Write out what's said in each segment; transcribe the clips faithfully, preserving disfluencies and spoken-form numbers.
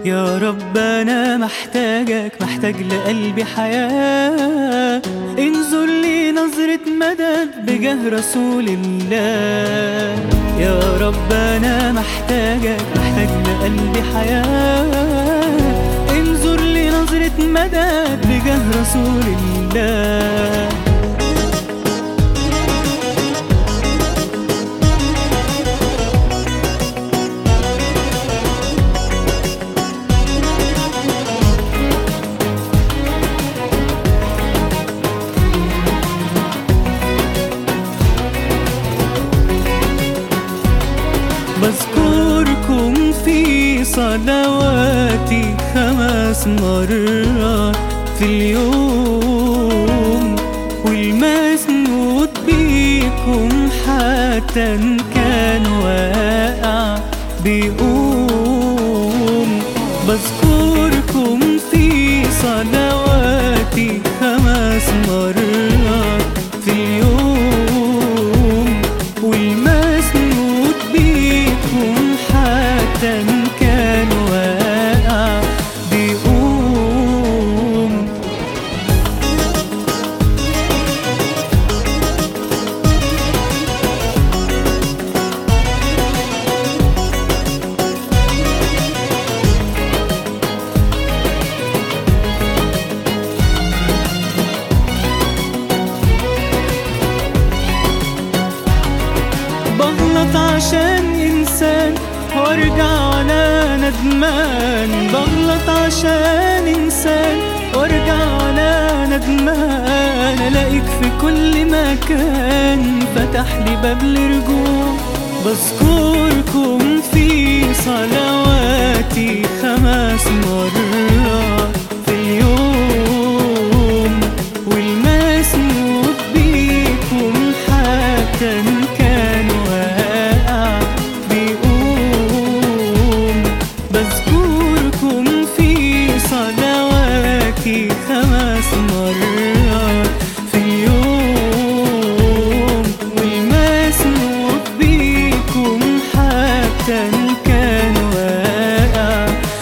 يا رب أنا محتاجك، محتاج لقلبي حياة. انظر لي نظرة مدد بجاه رسول الله. يا رب أنا محتاجك، محتاج لقلبي حياة. انظر لي نظرة مدد بجاه رسول الله. بذكركم في صلواتي خمس مرات في اليوم، والمسنود بيكم حتى إن كان واقع بيقوم. بذكركم في صلواتي خمس مرات في اليوم، والمسنود بيكم حتى إن كان واقع بيقوم. بغلط عشان إنسان وارجع على ندمان، بغلط عشان إنسان وارجع على ندمان. ألاقيك في كل مكان فتح لي باب الرجوع. بذكركم في صلواتي خمس مرات في اليوم، والمسنود بيكم حتى إن كان واقع بيقوم. بذكركم في صلواتي خمس مرات في اليوم، والمسنود بيكم حتى إن كان واقع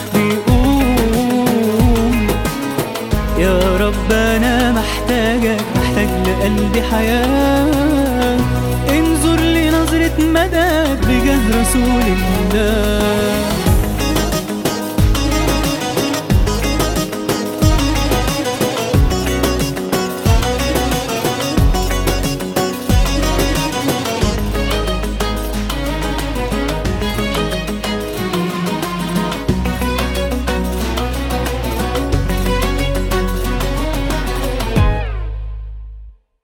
بيقوم. يا رب أنا محتاجك، محتاج لقلبي حياة. انظر لي نظرة مدد بجاه رسول الله.